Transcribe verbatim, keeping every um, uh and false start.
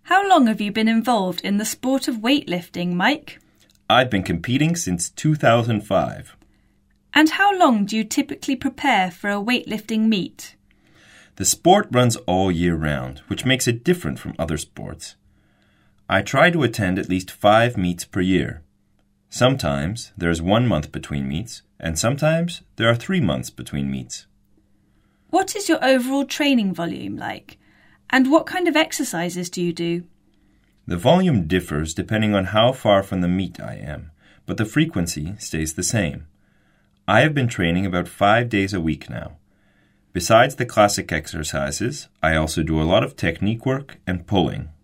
How long have you been involved in the sport of weightlifting, Mike? I've been competing since two thousand five. And how long do you typically prepare for a weightlifting meet? The sport runs all year round, which makes it different from other sports. I try to attend at least five meets per year. Sometimes there is one month between meets, and sometimes there are three months between meets. What is your overall training volume like? And what kind of exercises do you do? The volume differs depending on how far from the meet I am, but the frequency stays the same. I have been training about five days a week now. Besides the classic exercises, I also do a lot of technique work and pulling.